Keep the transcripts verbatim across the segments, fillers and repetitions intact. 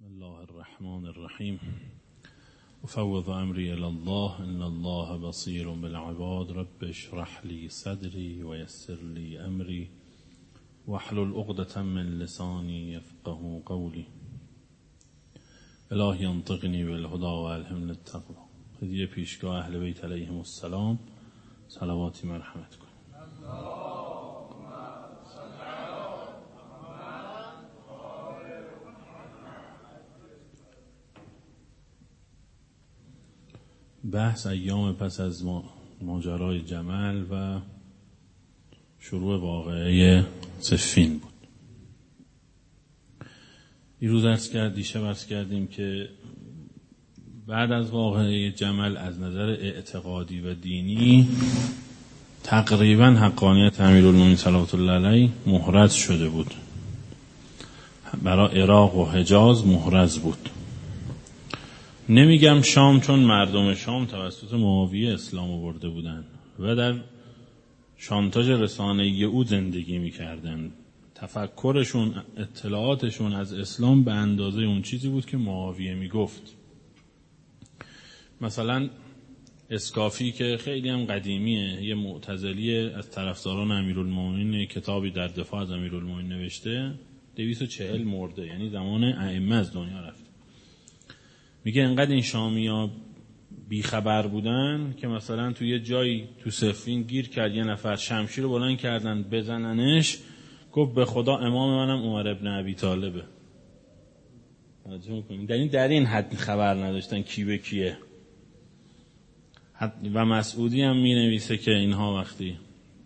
بسم الله الرحمن الرحیم افوض امری الی الله ان الله بصیر بالعباد رب اشرح لی صدری و یسر لی امری واحلل عقدة من لسانی یفقهوا قولی الهی انطقنی بالهدی و الهمنی التقوی. هدیه پیشگاه اهل بیت علیهم السلام، صلواتی مرحمت کن. بحث ایام پس از ماجرای جمل و شروع واقعه صفین بود. دیروز عرض کرد دیشب عرض کردیم که بعد از واقعه جمل از نظر اعتقادی و دینی تقریبا حقانیت امیرالمومنین صلوات الله علیه محرز شده بود. برای عراق و حجاز محرز بود. نمیگم شام، چون مردم شام توسط معاویه اسلام آورده بودند و در شانتاژ رسانه‌ای او زندگی میکردند. تفکرشون، اطلاعاتشون از اسلام به اندازه اون چیزی بود که معاویه میگفت. مثلا اسکافی که خیلی هم قدیمیه، یه معتزلی از طرفداران امیرالمومنین، کتابی در دفاع از امیرالمومنین نوشته، دویست و چهل مرده، یعنی زمان ائمه از دنیا رفت. میگه انقدر این شامی‌ها بیخبر بودن که مثلا تو یه جایی تو صفین گیر کرد، یه نفر شمشیر رو بلند کردن بزننش، گفت به خدا امام منم عمر ابن ابی طالبه. در این در این حد خبر نداشتن کی به کیه. و مسعودی هم می نویسه که اینها وقتی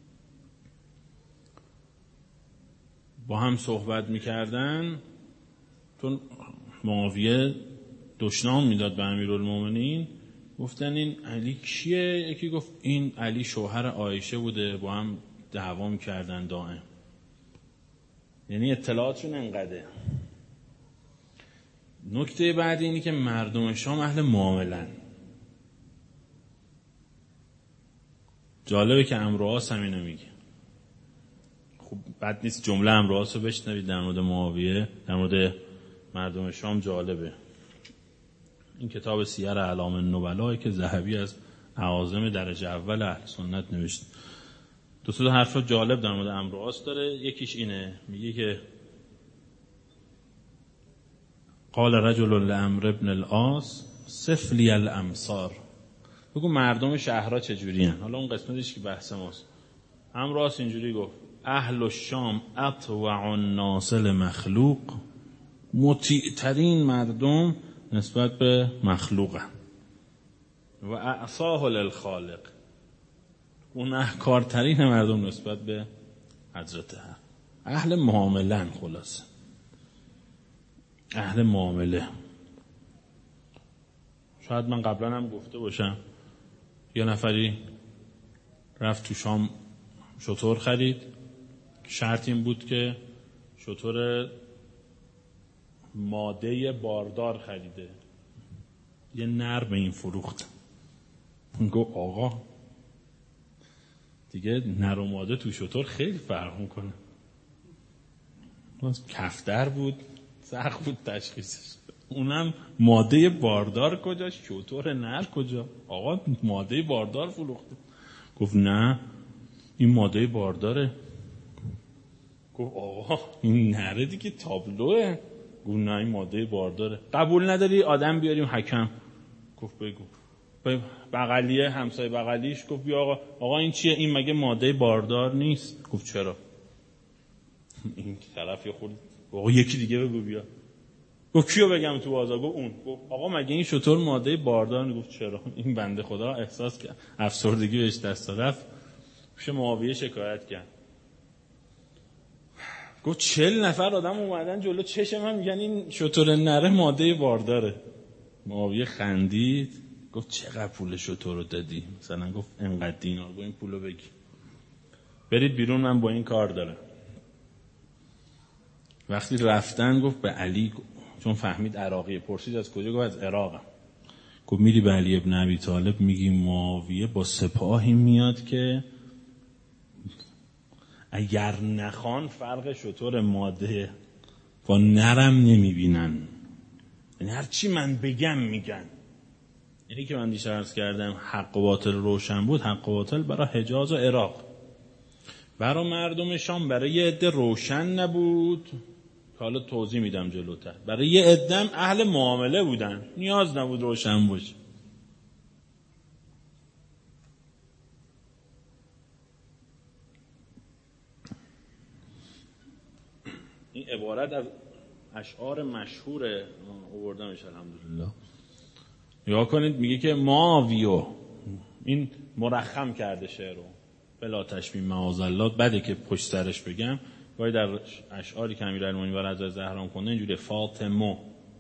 با هم صحبت میکردن، چون معاویه دشنام میداد به امیرالمومنین، گفتن این علی کیه؟ یکی گفت این علی شوهر عایشه بوده، با هم دعوا میکردن دائم. یعنی اطلاعاتشون انقدره. نکته بعدی اینی که مردم شام اهل معاملن. جالبه که عمرو عاص هم اینو میگه. خب بد نیست جمله عمرو عاص رو بشنوید در مورد معاویه، در مورد مردم شام. جالبه. این کتاب سیر اعلام النبلاء که ذهبی از اعاظم درجه اول اهل سنت نوشت. دو تا حرف جالب در مورد عمرو عاص داره. یکیش اینه، میگه که قال رجل لعمرو بن العاص صف لی الامصار، بگو مردم شهرها چجوری هن. حالا اون قسمتش که بحث ماست. عمرو عاص اینجوری گفت اهل الشام اطوع الناس لمخلوق، مطیع ترین مردم نسبت به مخلوقه، و اعصاه للخالق، اون احکارترین مردم نسبت به حضرت حق. اهل معاملن. خلاصه اهل معامله. شاید من قبلا هم گفته باشم، یه نفری رفت تو شام شتر خرید. شرط این بود که شتر ماده باردار خریده. یه نر به این فروخت. گفت آقا دیگه نر و ماده تو شتر خیلی فرق میکنه. کفتر بود، سخت بود تشخیصش. اونم ماده باردار کجا، شتر نر کجا؟ آقا ماده باردار فروخته. گفت نه این ماده بارداره. گفت آقا این نره دیگه تابلوه. گفت نه این ماده بارداره. قبول نداری آدم بیاریم حکم. گفت بگو. بغلیه همسایه بغلیش گفت بیا آقا آقا این چیه؟ این مگه ماده باردار نیست؟ گفت چرا؟ این طرف یه خورد آقا یکی دیگه بگو بیا. گفت کیو بگم تو بازار؟ گفت اون. گفت آقا مگه این شطور ماده باردار نیست؟ گفت چرا؟ این بنده خدا احساس کرد افسردگی بهش دست رفت، پیش معاویه شکایت کرد. گفت چهل نفر آدم اومدن جلو چشم من میگن این شتر نره ماده بارداره. معاویه خندید گفت چقدر پول شتر رو دادی؟ مثلا گفت انقدر دینار. گفت این پولو بگی برید بیرون، من با این کار دارم. وقتی رفتن گفت به علی، چون فهمید عراقیه، پرسید از کجا؟ گفت از عراقم. گفت میری به علی ابن ابی طالب میگی معاویه با سپاهی میاد که اگر نخوان فرق شتر ماده با نرم نمیبینن. یعنی هر چی من بگم میگن. یعنی که من دیشب عرض کردم حق و باطل روشن بود، حق و باطل برای حجاز و عراق، برای مردم شام برای یه عده روشن نبود، حالا توضیح میدم جلوتر. برای یه عده اهل معامله بودن، نیاز نبود روشن باشه. این عبارت از اشعار مشهور آوردمش الحمدلله. یا کنید میگه که ماویو، این مرخم کرده شعر رو بلا تشبیه معاذالله، بده که پشت سرش بگم، باید در اشعاری که امیرالمومنین و رضا زهرام کنه اینجوری فاطمه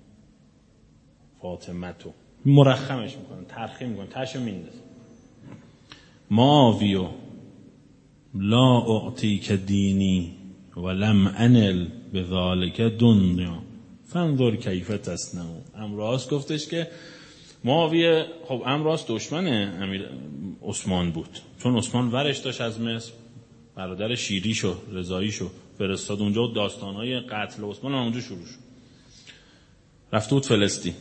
فاطمتو مرخمش میکنن، ترخیم میکنن، تشو میندازن. ماویو لا اعطیک دینی ولم انل بذالک دنیا فانظر کیف تصنع. امراض گفتش که معاویه، خب امراض دشمن امیر عثمان بود، چون عثمان ورش داشت از مصر، برادر شیریشو رضاییشو فرستاد اونجا و داستانهای قتل عثمان اونجا شروع شد. رفته بود فلسطین،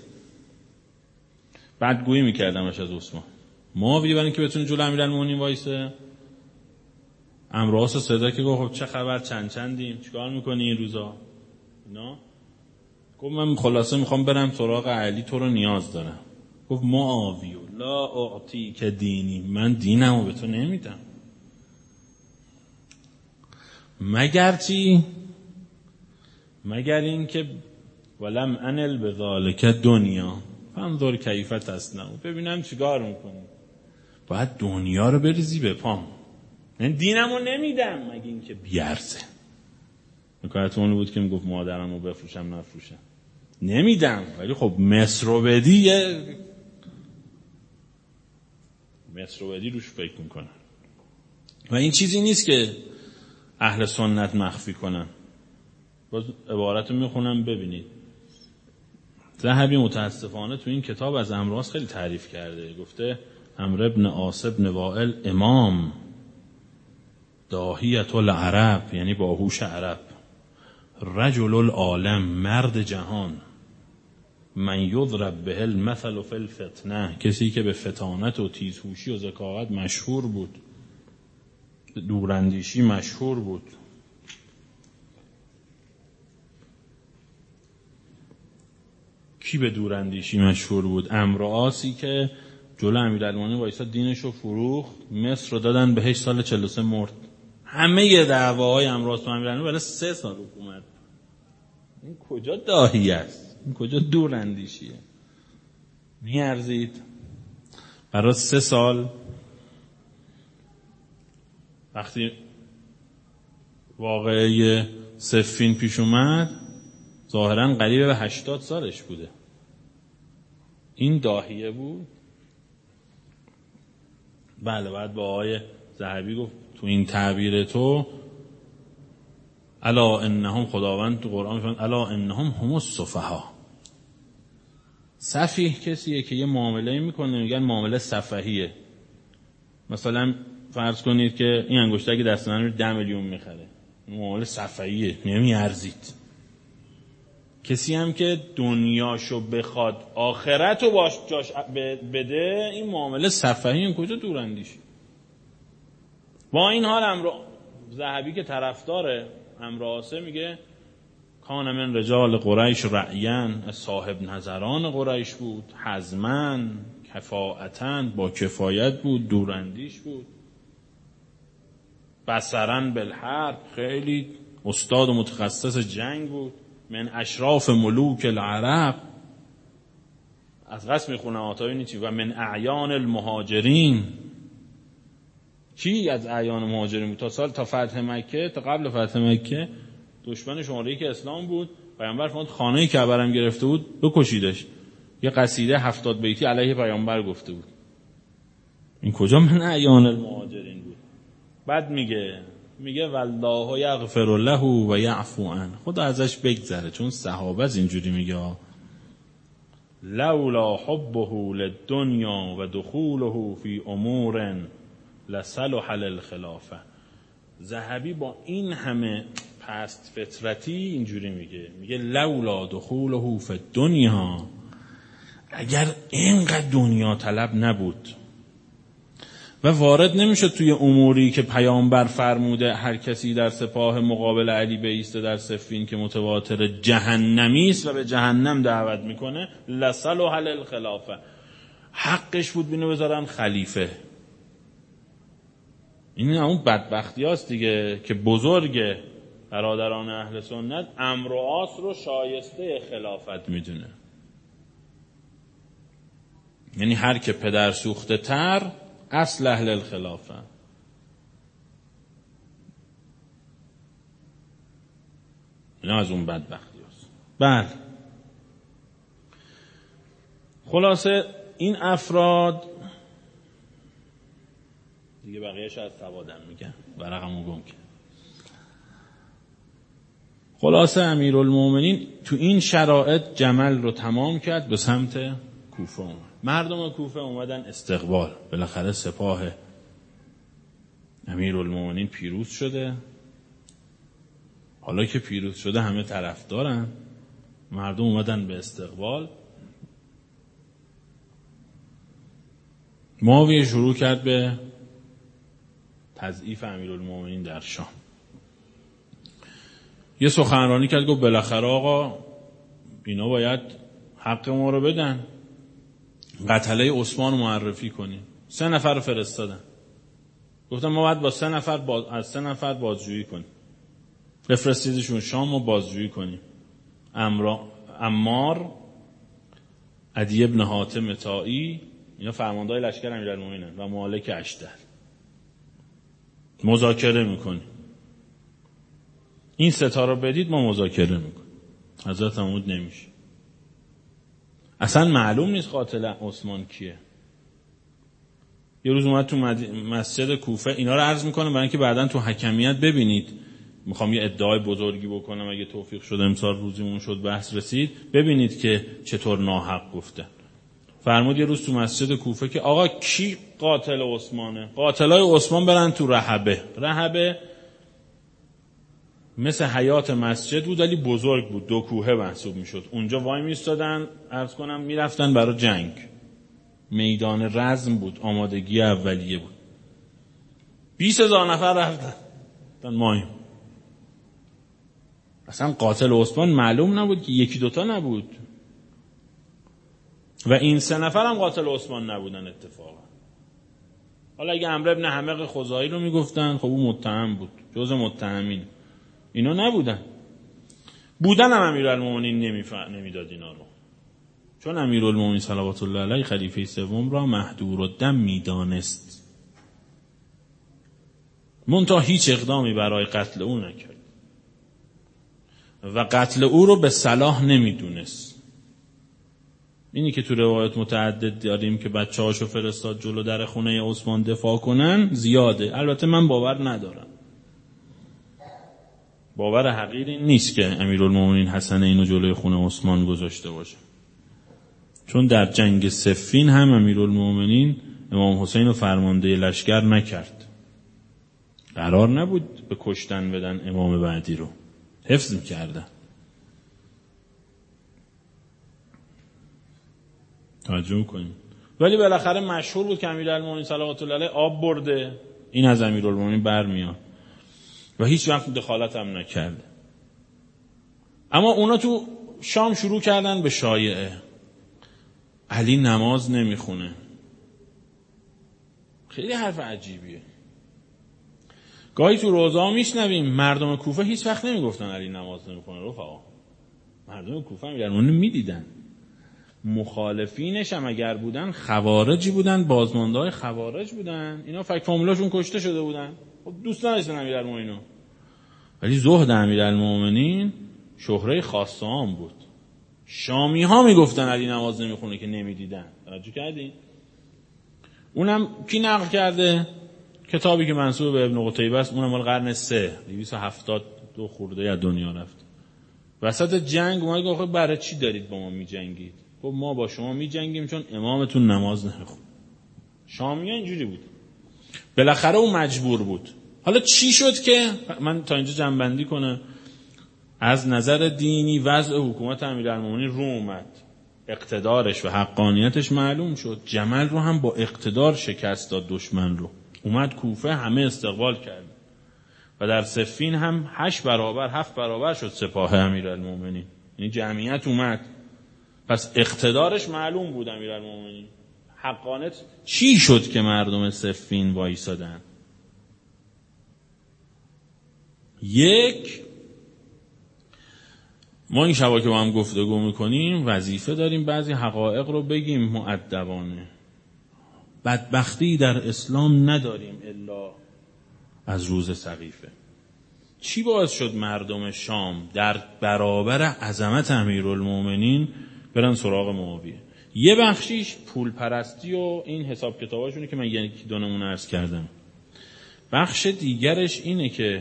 بعد گویی میکردمش از عثمان. معاویه برای اینکه بتونه جلو امیرالمومنین وایسه، امراض صدا که گفت خب چه خبر، چند چندیم، چیکار میکنی این روزا اینا؟ گفت من خلاصه میخوام برم سراغ علی، تو رو نیاز دارم. گفت معاویه لا اعطیک دینی، من دینمو به تو نمیدم مگر چی؟ مگر این که ولم انل بذالک دنیا فانظر کیف تصنع، ببینم چیکار میکنی. باید دنیا رو بریزی به پام، من دینمو نمیدم مگر این که بیارزه. نکات اون بود که میگفت مادرمو بفروشم نفروشم، نمیدم، ولی خب مصر رو بدی، مصر رو بدی روش فکر میکنن. و این چیزی نیست که اهل سنت مخفی کنن. باز عبارت رو میخونم ببینید. ذهبی متاسفانه تو این کتاب از امراض خیلی تعریف کرده. گفته عمرو ابن عاص ابن وائل امام داهیت العرب، یعنی باهوش عرب، رجل العالم، مرد جهان، من یضرب به المثل فی الفتنه، کسی که به فتانت و تیزهوشی و ذکاوت مشهور بود، دوراندیشی مشهور بود. کی به دوراندیشی مشهور بود؟ عمرو عاصی که جلو امیرالمومنین وایساد دینشو فروخت، مصر رو دادن بهش، سال چهل و سه مرد. همه دعواهای عمرو عاص و امیرالمومنین برای سه سال حکومت. این کجا داهی است؟ این کجا دوراندیشیه؟ میارزید برای سه سال. وقتی واقعه صفین پیش اومد ظاهراً قریب به هشتاد سالش بوده. این داهیه بود. بله، بعد با آقای ذهبی گفت تو این تعبیر تو الا انهم، خداوند تو قرآن میفرماید الا انهم هم السفها. سفیه کسیه که یه معامله میکنه میگن معامله سفهیه. مثلا فرض کنید که این انگشتر که دست من رو ده میلیون میخره، معامله سفهیه، نمیارزید. کسی هم که دنیاشو بخواد آخرتو باش جاش بده، این معامله سفهی، این کجا دوراندیشی. با این حال امرو ذهبی که طرفدار عمرو عاص میگه کان من رجال قریش رعیان، صاحب نظران قریش بود، حزمن، کفاءتن، با کفایت بود، دوراندیش بود، بصرن بالحرب، خیلی استاد و متخصص جنگ بود، من اشراف ملوک العرب، از قسم میخونه آتایی چی، و من اعیان المهاجرین. چی از اعیان مهاجرین بود؟ تا سال تا فتح مکه، تا قبل فتح مکه دشمن شماره یک اسلام بود. پیامبر فرمود خانه کعبه هم گرفته بود بکشیدش. یه قصیده هفتاد بیتی علیه پیامبر گفته بود. این کجا من اعیان المهاجرین بود؟ بعد میگه میگه والله یغفر له و یعفو عنه، خدا ازش بگذره، چون صحابه از اینجوری میگه لولا حبه للدنیا و دخوله فی امور لصلح للخلافه. ذهبی با این همه پست فطرتی اینجوری میگه، میگه لولا دخوله فی الدنیا، اگر اینقدر دنیا طلب نبود و وارد نمیشد توی اموری که پیامبر فرموده هر کسی در سپاه مقابل علی بایسته در صفین که متواتر جهنمی است و به جهنم دعوت میکنه، لصلح الخلافه، حقش بود بینو بذارن خلیفه. این همون بدبختی هاست دیگه که بزرگ برادران اهل سنت امر و عاص رو شایسته خلافت میدونه. یعنی هر که پدر سوخته تر اصل اهل الخلافه. این از اون بدبختی هست. بله، خلاصه این افراد دیگه بقیهش از سوادم میگن، ورقمو گم کرد. خلاصه امیرالمومنین تو این شرایط جمل رو تمام کرد، به سمت کوفه اومد. مردم کوفه اومدن استقبال، بالاخره سپاه امیرالمومنین پیروز شده. حالا که پیروز شده همه طرفدارن، مردم اومدن به استقبال. معاویه شروع کرد به تضعیف امیرالمومنین در شام. یه سخنرانی کرد، گفت بالاخره آقا اینا باید حق ما رو بدن، قتله عثمان معرفی کنیم. سه نفر رو فرستادن، گفتن ما باید با سه نفر باز... از سه نفر بازجویی کنیم، بفرستیدشون شام و بازجویی کنیم. امرا... عمار، عدی ابن حاتم طائی، اینا فرماندهای لشکر امیرالمومنین و مالک اشتر، مذاکره میکنیم. این ستا رو بدید ما مذاکره میکنیم. حضرت محمود نمیشه، اصلا معلوم نیست قاتل عثمان کیه. یه روز اومد تو مسجد کوفه، اینا رو عرض میکنم برای اینکه بعداً تو حکمیت ببینید. میخوام یه ادعای بزرگی بکنم، اگه توفیق شد امسال روزیمون شد بحث رسید، ببینید که چطور ناحق گفته. فرمود یه روز تو مسجد کوفه که آقا کی قاتل عثمانه؟ قاتلای عثمان برن تو رحبه. رحبه مثل حیات مسجد بود ولی بزرگ بود، دو کوهه محسوب میشد. اونجا وای میستادن، عرض کنم میرفتن برای جنگ. میدان رزم بود، آمادگی اولیه بود. بیست هزار نفر رفتن مایم. اصلا قاتل عثمان معلوم نبود که یکی دوتا نبود، و این سه نفر هم قاتل عثمان نبودن اتفاقا. حالا اگه عمرو بن حمق خزاعی رو میگفتن خب اون متهم بود، جز متهمین. اینا نبودن. بودن هم امیرالمومنین نمیفهم نمیداد اینا رو، چون امیرالمومنین صلوات الله علیه خلیفه سوم را مهدور الدم میدانست، منتها هیچ اقدامی برای قتل او نکرد و قتل او رو به صلاح نمیدونست. اینی که تو روایت متعدد داریم که بچه‌هاشو فرستاد جلو در خونه عثمان دفاع کنن زیاده. البته من باور ندارم، باور حقیقی نیست که امیرالمومنین حسن اینو جلوی خونه عثمان گذاشته باشه، چون در جنگ صفین هم امیرالمومنین امام حسین رو فرمانده لشکر نکرد. قرار نبود به کشتن بدن امام بعدی رو، حفظ می‌کردن. توجه کنیم. ولی بالاخره مشهور بود که امیرالمومنین صلوات الله علیه آب برده، این از امیرالمومنین برمیاد و هیچ وقت دخالت هم نکرده. اما اونا تو شام شروع کردن به شایعه، علی نماز نمیخونه. خیلی حرف عجیبیه. گاهی تو روزا میشنویم مردم کوفه هیچ وقت نمیگفتن علی نماز نمیخونه. رفقا مردم کوفه امیرالمومنین میدیدن، مخالفینش هم اگر بودن خوارجی بودن، بازمانده های خوارج بودن، اینا فک فامیلاشون کشته شده بودن، خب دوست نداشتن امیرالمومنینو. ولی زهد امیرالمومنین شهره خاصه هم بود. شامی ها میگفتن علی نماز نمیخونه که نمیدیدن. توجه کردین؟ اونم کی نقل کرده؟ کتابی که منسوب به ابن قتیبه است، اونم مال قرن سه، دویست و هفتاد و دو خورده از دنیا رفت. وسط جنگ اومد گفت برای چی دارید با ما میجنگید؟ خب ما با شما میجنگیم چون امامتون نماز نمیخونه. شامی‌ها اینجوری بود. بالاخره اون مجبور بود. حالا چی شد که من تا اینجا جنبندی کنم؟ از نظر دینی وضع حکومت امیرالمومنین رو اومد، اقتدارش و حقانیتش معلوم شد. جمل رو هم با اقتدار شکست داد دشمن رو، اومد کوفه، همه استقبال کرد و در صفین هم هشت برابر هفت برابر شد سپاه امیرالمومنین، یعنی جمعیت اومد. پس اقتدارش معلوم بود امیرالمومنین. حقانیت چی شد که مردم صفین وایسادن؟ یک، ما این شبا که با هم گفتگو میکنیم وظیفه داریم بعضی حقایق رو بگیم مؤدبانه. بدبختی در اسلام نداریم الا از روز سقیفه. چی باعث شد مردم شام در برابر عظمت امیرالمومنین برن سراغ معاویه؟ یه بخشیش پول پرستی و این حساب کتاباشونه که من یکی دو نمونه عرض کردم. بخش دیگرش اینه که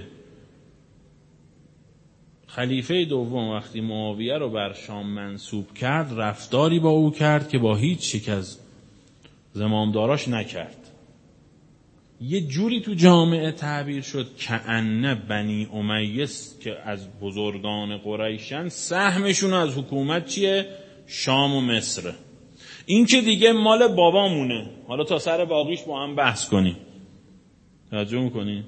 خلیفه دوم وقتی معاویه رو بر شام منصوب کرد، رفتاری با او کرد که با هیچ یک از زمامداراش نکرد. یه جوری تو جامعه تعبیر شد که ان بنی امیه که از بزرگان قریشن سهمشون از حکومت چیه؟ شام و مصر. این که دیگه مال بابامونه، حالا تا سر باقیش با هم بحث کنیم. توجه میکنین؟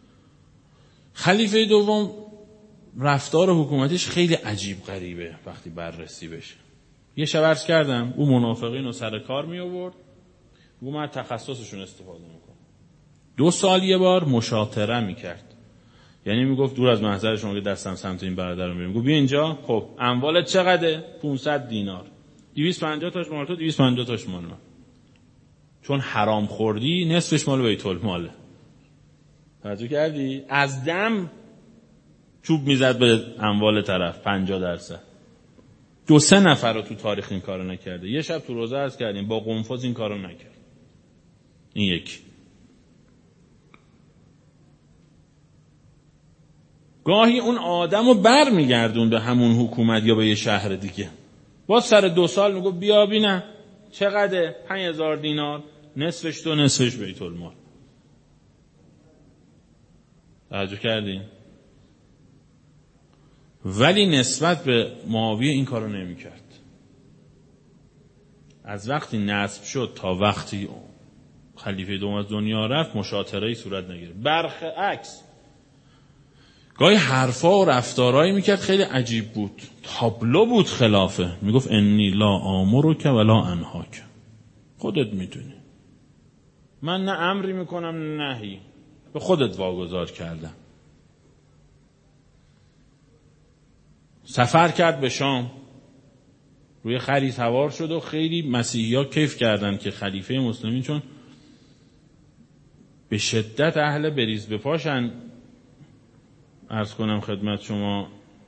خلیفه دوم رفتار حکومتش خیلی عجیب غریبه وقتی بررسی بشه. یه شب عرض کردم او منافقین رو سر کار می آورد، او من تخصصشون استفاده میکنه. دو سال یه بار مشاطره میکرد، یعنی میگفت دور از محضر شما که دستم سمت این برادر رو میریم، گفت بیا اینجا، خب اموالت چقدره؟ پانصد دینار. دویست و پنجاه تاش مال تو، دویست و پنجاه تاش مال من. چون حرام خوردی نصفش مال بیت الماله. توجه کردی؟ از دم چوب میزد به اموال طرف پنجاه درصد. دو سه نفر رو تو تاریخ این کارو نکرده. یه شب تو روزه عرض کردیم با قنفذ این کارو نکرد. این یک. گاهی اون آدم رو بر میگردون به همون حکومت یا به یه شهر دیگه. باز سر دو سال میگو بیا بینم چقدره؟ پنج هزار دینار، نصفش تو نصفش بیت المال. توجه کردین؟ ولی نسبت به معاویه این کارو نمی کرد. از وقتی نصب شد تا وقتی خلیفه دوم از دنیا رفت مشاطره‌ای صورت نگرفت. برعکس گاهی حرفا و رفتارهایی میکرد خیلی عجیب بود، تابلو بود خلافه. میگفت انی لا آمرک ولا انهاک، خودت میدونی من نه امری میکنم نه نهی، به خودت واگذار کردم. سفر کرد به شام، روی خری سوار شد و خیلی مسیحی ها کیف کردن که خلیفه مسلمین چون به شدت اهل بریز به پاشن. عرض کنم خدمت شما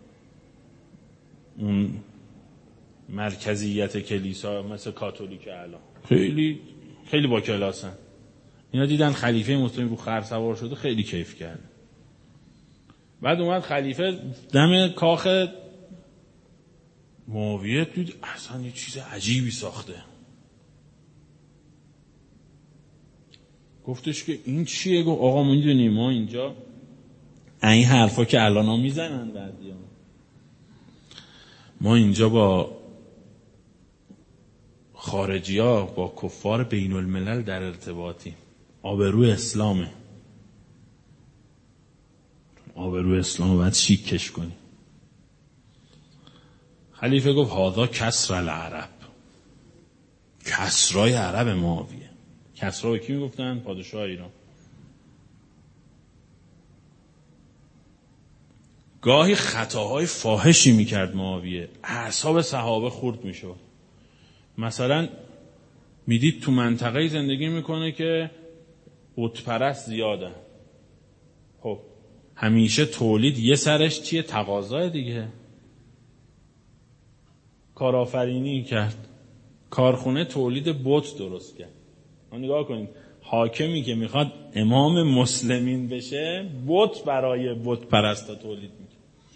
اون مرکزیت کلیسا مثل کاتولیک الان خیلی خیلی با کلاسن. اینا دیدن خلیفه مسلمین رو خر سوار شده خیلی کیف کرد. بعد اومد خلیفه دم کاخ معاویه، دید اصلا یه چیز عجیبی ساخته. گفتش که این چیه؟ گفت آقا میدونی ما اینجا این حرفا که الان ها میزنن بعضی ها، ما اینجا با خارجی ها با کفار بین الملل در ارتباطی، آبروی اسلامه، آبروی اسلام باید شیکش کنی. خلیفه گفت هذا کسر العرب، کسرای عرب معاویه. کسرا به کی میگفتن؟ پادشاه ایران. گاهی خطاهای فاحشی میکرد معاویه، اعصاب صحابه خورد میشد. مثلا میدید تو منطقه زندگی میکنه که بت پرست زیاده، خب همیشه تولید یه سرش چیه؟ تقاضا دیگه. کارآفرینی کرد، کارخونه تولید بت درست کرد. نگاه کنید حاکمی که میخواد امام مسلمین بشه بت برای بت پرستا تولید میکنه.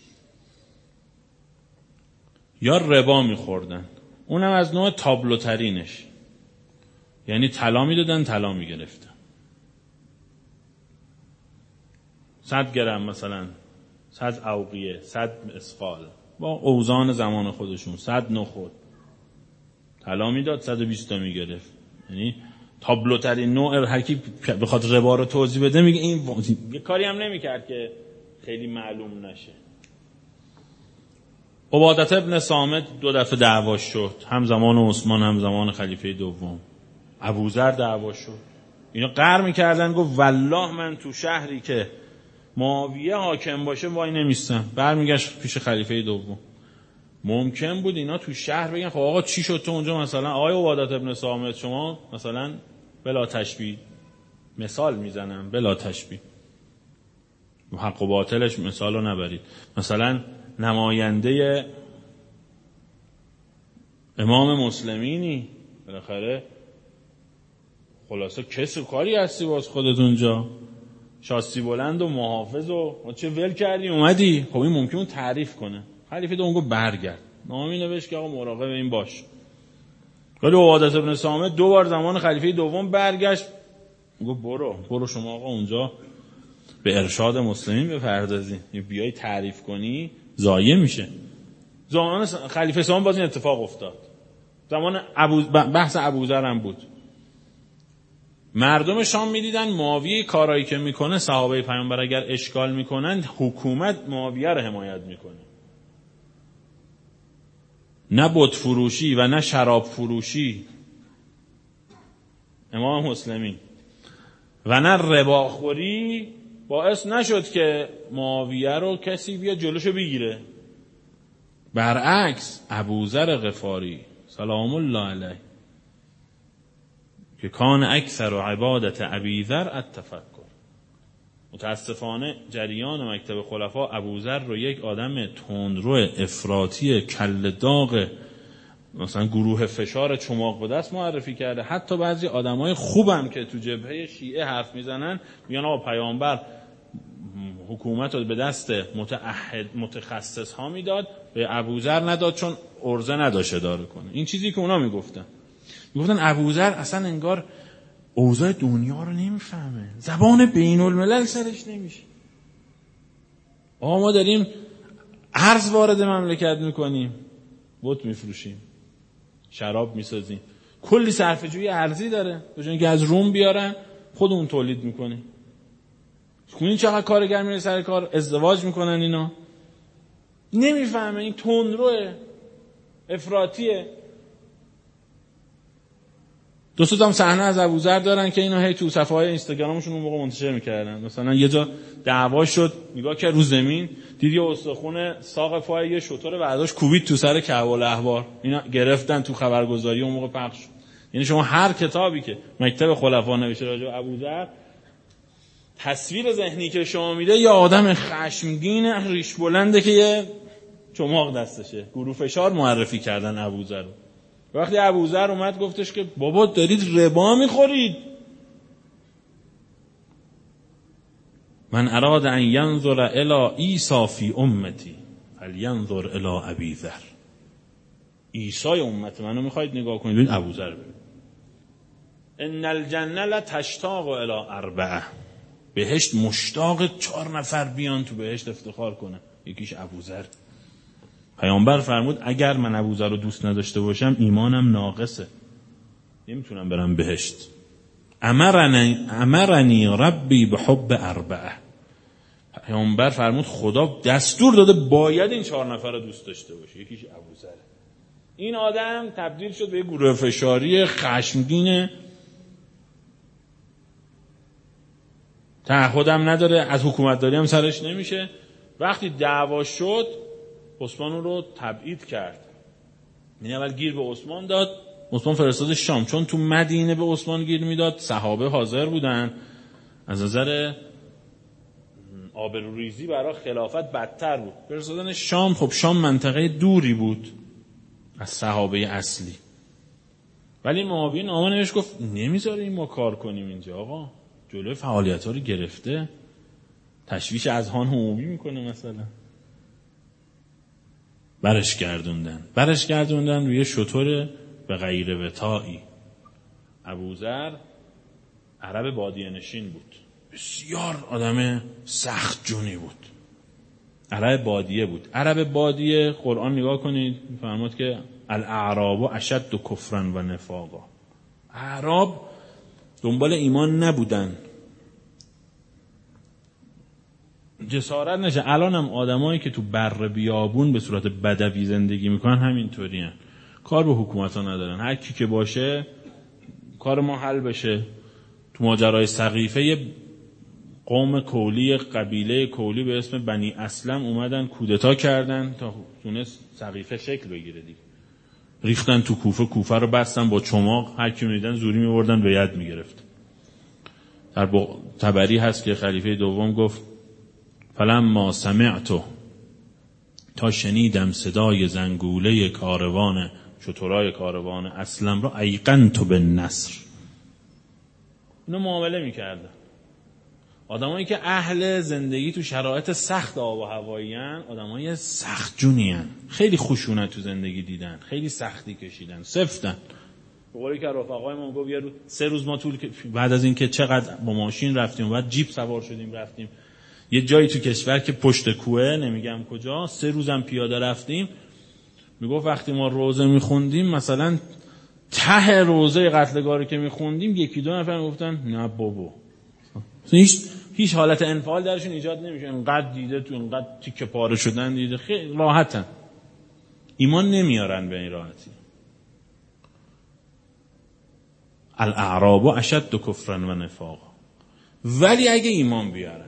یا ربا میخوردن، اونم از نوع تابلوترینش، یعنی طلا میدادن طلا میگرفتن. صد گرم مثلا صد اوقیه، صد اسقال، با اوزان زمان خودشون، صد نخود طلا میداد، صد و بیست تا میگرفت. یعنی تابلوترین نوع، هر کی بخواد ربا رو توضیح بده میگه این یه کاری هم نمیکرد که خیلی معلوم نشه. عبادة ابن صامت دو دفعه دعواش شد، هم زمان عثمان هم زمان خلیفه دوم. ابوذر دعواش شد، اینا قهر میکردن، گفت والله من تو شهری که معاویه حاکم باشه وای نمیستم. برمیگشت پیش خلیفه دوم. ممکن بود اینا تو شهر بگن خب آقا چی شد تو اونجا، مثلا آقای عبادة ابن صامت شما مثلا بلا تشبیه، مثال میزنم بلا تشبیه، حق و باطلش مثال رو نبرید، مثلا نماینده امام مسلمینی بالاخره، خلاصه کسی کاری هستی باز خودت اونجا شاسی بلند و محافظ و چه ول کردی اومدی. خب این ممکنه تعریف کنه. خلیفه دوم گفت برگرد، نامی نوشت که آقا مراقب این باش. ولی عبادة ابن صامت دو بار زمان خلیفه دوم برگشت، گفت برو برو شما آقا اونجا به ارشاد مسلمین بپردازی، بیای تعریف کنی ضایع میشه. زمان خلیفه سوم باز این اتفاق افتاد، زمان ابو بحث ابوذر هم بود. مردم شام میدیدن معاویه کارایی که میکنه، صحابه پیامبر اگر اشکال میکنن حکومت معاویه رو حمایت میکنه، نه بت فروشی و نه شراب فروشی امام مسلمین و نه رباخوری باعث نشد که معاویه رو کسی بیا جلوشو بگیره. برعکس ابوذر غفاری سلام الله علیه که کان اکثر عبادت ابی ذر التفکر، متاسفانه جریان مکتب خلفا ابوذر رو یک آدم تندرو افراطی کله داغ مثلا گروه فشار چماق به دست معرفی کرده. حتی بعضی آدمای خوبم که تو جبهه شیعه حرف میزنن میگن آقا پیامبر حکومت رو به دست متعهد متخصص ها میداد، به ابوذر نداد چون ارزه نداشت اداره کنه. این چیزی که اونا میگفتن، میگفتن ابوذر اصلا انگار اوضاع دنیا رو نمیفهمه، زبان بین الملل سرش نمیشه. آقا ما داریم ارز وارد مملکت میکنیم، بت میفروشیم، شراب میسازیم، کلی صرفه‌جویی ارزی داره، به جای اینکه از روم بیارن خودمون تولید میکنیم. کنین چقدر کارگر میره سر کار، ازدواج میکنن اینا. نمیفهمه، این تندروه افراطیه. دو سه تا صحنه از ابوذر دارن که اینا هی تو صفحه های اینستاگرامشون اون موقع منتشر میکردن. مثلا یه جا دعوا شد، نگاه کرد رو زمین دید یه استخوان ساق پای یه شتر برداشت کوبید تو سر کعب الاحبار. اینا گرفتن تو خبرگزاری اون موقع پخش شد. یعنی شما هر کتابی که مکتب خلفا نوشته راجع به ابوذر، تصویر ذهنی که شما میده یه آدم خشمگین ریش بلنده که یه چماق دستشه. گروه فشار معرفی کردن ابوذر رو. وقتی ابوذر اومد گفتش که بابا دارید ربا میخورید، من اراد ان ینظر الی عیسی فی امتی فلینظر الی ابی ذر. عیسی امت منو میخواید نگاه کنید، ببین ابوذر ببین. ان الجنه لتشتاق الی اربعه، بهشت مشتاق چهار نفر بیان تو بهشت افتخار کنه، یکیش ابوذر. پیامبر فرمود اگر من ابوذر رو دوست نداشته باشم ایمانم ناقصه، نمیتونم برم بهشت. امرنی امرنی ربی بحب اربعه، پیامبر فرمود خدا دستور داده باید این چهار نفر رو دوست داشته باشه، یکیش ابوذر. این آدم تبدیل شد به یک گروه فشاری خشمگین، تعهدم نداره، از حکومتداری هم سرش نمیشه. وقتی دعوا شد عثمان رو تبعید کرد. این اول گیر به عثمان داد، عثمان فرستاد شام، چون تو مدینه به عثمان گیر میداد صحابه حاضر بودن، از نظر آبروریزی برای خلافت بدتر بود. فرستادن شام، خب شام منطقه دوری بود از صحابه اصلی، ولی معاویه نامه نوشت گفت نمیذاریم ما کار کنیم اینجا، آقا جلوی فعالیت ها رو گرفته، تشویش اذهان عمومی میکنه مثلا. برش گردوندن برش گردوندن روی شتر به غیر وطائی. ابوذر عرب بادیه نشین بود، بسیار آدم سخت جونی بود، عرب بادیه بود. عرب بادیه قرآن نگاه کنید میفرماد که الاعراب اشد کفرا و نفاقا. اعراب دنبال ایمان نبودن، جسارت نشه. الان هم آدمایی که تو بر بیابون به صورت بدوی زندگی میکنن همینطوری هن. کار به حکومت ها ندارن، هر کی که باشه کار ما حل بشه. تو ماجرای سقیفه یه قوم کولی، قبیله کولی به اسم بنی اسلم اومدن کودتا کردن تا تونست سقیفه شکل بگیره دیگه. ریختن تو کوفه، کوفه رو بستن با چماق، هر کی میدیدن زوری میبردن به ید میگرفت. در تبری هست که خلیفه دوم گفت فلما سمعتو، تا شنیدم صدای زنگوله کاروان شترای کاروان اسلم را ایقنت بالنصر. اینو معامله میکردن. آدمایی که اهل زندگی تو شرایط سخت آب و هوایی ان، آدمای سخت جونی ان، خیلی خشونت تو زندگی دیدن، خیلی سختی کشیدن، سفتن. بقولی که رفقای ما گفت یه روز سه روز ما طول بعد از این که چقدر با ماشین رفتیم و بعد جیپ سوار شدیم رفتیم یه جایی تو کشور که پشت کوه، نمیگم کجا، سه روزم پیاده رفتیم. میگفت وقتی ما روزه میخوندیم مثلا ته روزه قتلگاری که میخوندیم یکی دو نفر گفتن نه بابا، هیچ هیچ حالت انفعال درشون ایجاد نمیشه، انقدر دیده تو انقدر تیکه پاره شدن دیده، خیلی راحتن، ایمان نمیارن به این راحتی. الاعراب اشد کفرا و نفاقا. ولی اگه ایمان بیارن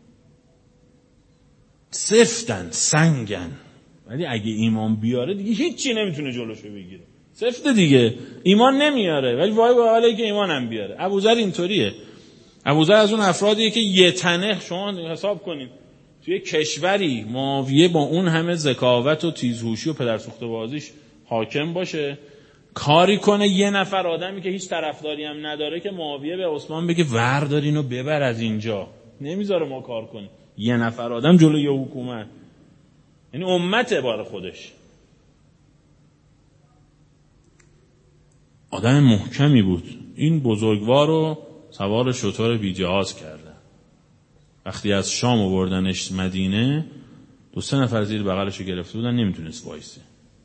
سفتن، سنگن، ولی اگه ایمان بیاره دیگه هیچی نمیتونه جلوشو بگیره. سفته دیگه، ایمان نمیاره، ولی وای وای حالا که ایمانم بیاره. ابوذر اینطوریه. ابوذر از اون افرادیه که یه تنه، شما حساب کنید توی کشوری معاویه با اون همه ذکاوت و تیزهوشی و پدرسوخته بازیش حاکم باشه، کاری کنه یه نفر آدمی که هیچ طرفداری هم نداره که معاویه به عثمان بگه وردار اینو ببر از اینجا، نمیذاره ما کار کنیم. یه نفر آدم جلوی یه حکومت، یعنی امته بار خودش. آدم محکمی بود. این بزرگوار رو سوار شتر بی جهاز کردن. وقتی از شام آوردنش مدینه، دو سه نفر زیر بغلشو گرفته بودن، نمیتونست وایسه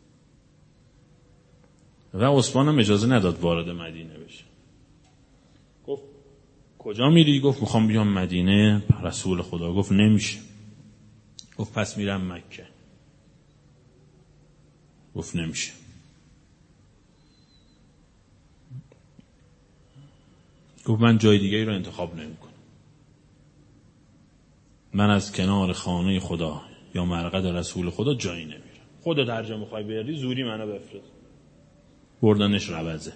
و عثمان هم اجازه نداد وارد مدینه بشه. گفت کجا میری؟ گفت میخوام بیام مدینه رسول خدا. گفت نمیشه. گفت پس میرم مکه. گفت نمیشه. گفت من جای دیگه رو انتخاب نمی کنم. من از کنار خانه خدا یا مرقد رسول خدا جایی نمیرم. خدا درجا میخوای بری زوری منو بفرست. بردنش روزه.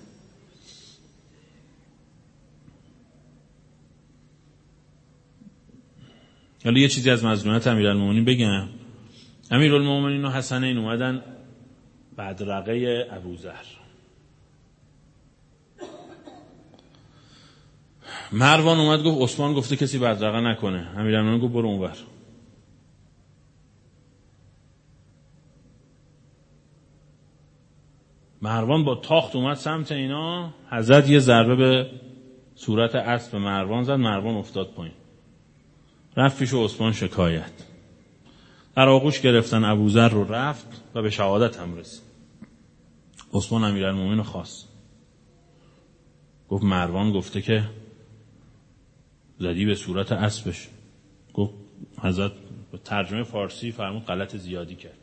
حالا یه چیزی از مظلومیت امیرالمومنین بگم. امیرالمومنین و حسنین اومدن بدرقه ابوذر. مروان اومد گفت عثمان گفته کسی بدرقه نکنه. امیرالمومنین گفت برو اونور. مروان با تاخت اومد سمت اینا، حضرت یه ضربه به صورت اسب مروان زد، مروان افتاد پایین. رفت پیش عثمان شکایت. در آغوش گرفتن ابوذر رو رفت و به شهادت هم رسید. عثمان امیرالمومنین رو خواست. گفت مروان گفته که زدی به صورت اسبش. گفت حضرت به ترجمه فارسی فرمود غلط زیادی کرد.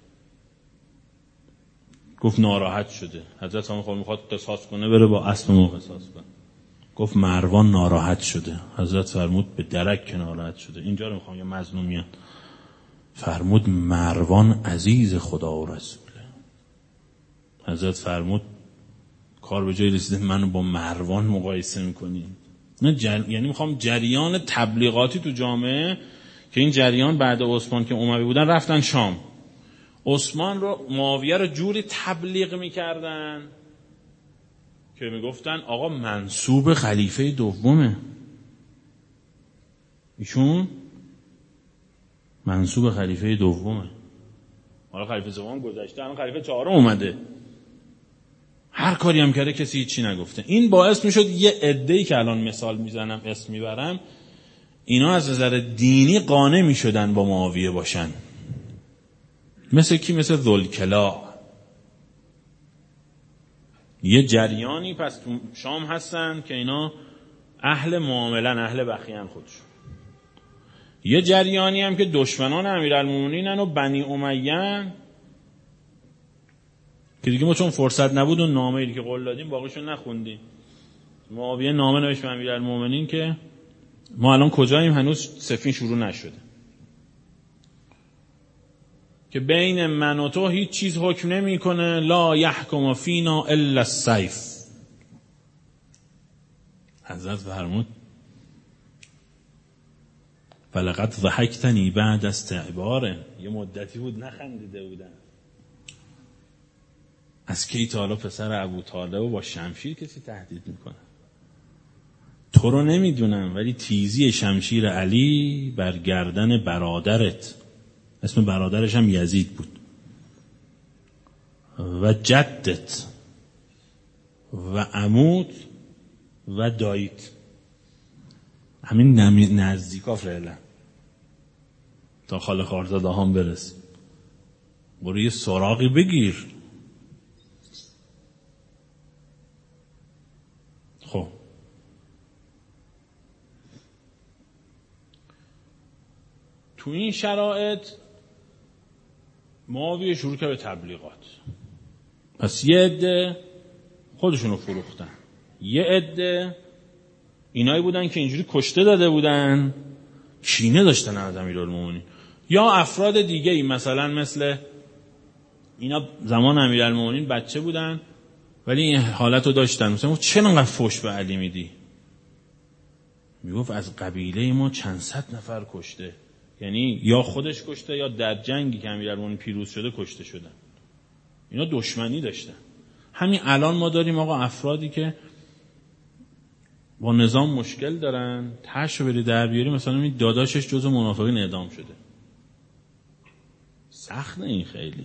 گفت ناراحت شده. حضرت هم میخواد قصاص کنه بره با اسب مو قصاص کنه. گفت مروان ناراحت شده. حضرت فرمود به درک که ناراحت شده. اینجا رو میخوام یه مظلومیت. فرمود مروان عزیز خدا و رسوله. حضرت فرمود کار به جای رسیده منو با مروان مقایسه میکنی. نه جر... یعنی میخوام جریان تبلیغاتی تو جامعه که این جریان بعد عثمان که اموی بودن رفتن شام، عثمان رو معاویه رو جوری تبلیغ میکردن که میگفتن آقا منسوب خلیفه دومه، ایشون منسوب خلیفه دومه. حالا خلیفه سوم گذشته، الان خلیفه چهارم اومده. هر کاری هم کرده کسی هیچی نگفته. این باعث میشد یه عده‌ای که الان مثال میزنم اسم میبرم، اینا از نظر دینی قانع میشدن با معاویه باشن. مثل کی؟ مثل ذوالکلا. یه جریانی پس تو شام هستن که اینا اهل معاملن، اهل بخیان خودشون. یه جریانی هم که دشمنان امیرالمومنینن و بنی امیه، که دیگه ما چون فرصت نبود و نامه‌ای که قول دادیم باقیشو نخوندیم. معاویه نامه نوشت به امیرالمومنین که ما الان کجاییم، هنوز صفین شروع نشده، که بین من و تو هیچ چیز حکم نمیکنه، لا یحکم فینا الا السیف. حضرت فرمود فلقد ضحکتنی بعد استعبار. یه مدتی بود نخندیده بودن. از کی تا حالا پسر ابو طالب با شمشیر کسی تهدید میکنه؟ تو رو نمیدونم ولی تیزی شمشیر علی بر گردن برادرت، اسم برادرش هم یزید بود، و جدت و عمود و داییت، همین نزدیکا فعلا تا خاله خارزاده هم برس، برو یه سراغی بگیر. خب تو این شرایط معاویه شروع کرد به تبلیغات. پس یه عده خودشونو فروختن، یه عده اینایی بودن که اینجوری کشته داده بودن، کینه داشتن از امیرالمومنین، یا افراد دیگه ای مثلا مثل اینا زمان امیرالمومنین بچه بودن ولی این حالتو داشتن، مثلا چرا انقدر فحش به علی میدی؟ میگفت از قبیله ما چند صد نفر کشته، یعنی یا خودش کشته یا در جنگی که امیرالمومنین پیروز شده کشته شدن. اینا دشمنی داشتن. همین الان ما داریم آقا افرادی که با نظام مشکل دارن، تاشو بری در بیاری، مثلا این داداشش جزو منافقین اعدام شده. سخته این خیلی.